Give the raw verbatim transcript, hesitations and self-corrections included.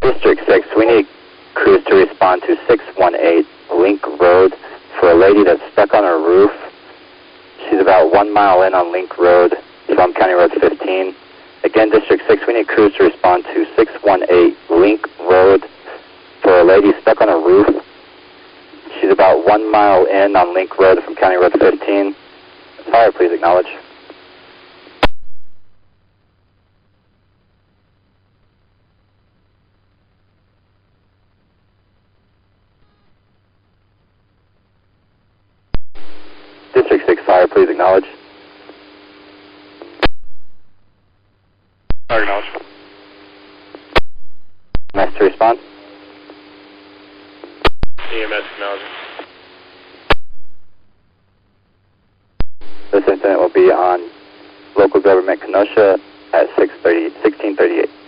District six, we need crews to respond to six one eight Link Road for a lady that's stuck on her roof. She's about one mile in on Link Road from County Road fifteen. Again, District six, we need crews to respond to six one eight Link Road for a lady stuck on a roof. She's about one mile in on Link Road from County Road fifteen. Fire, please acknowledge. District six, fire, please acknowledge. Fire, acknowledge. E M S to respond. E M S acknowledge. This incident will be on local government Kenosha at six thirty, sixteen thirty-eight.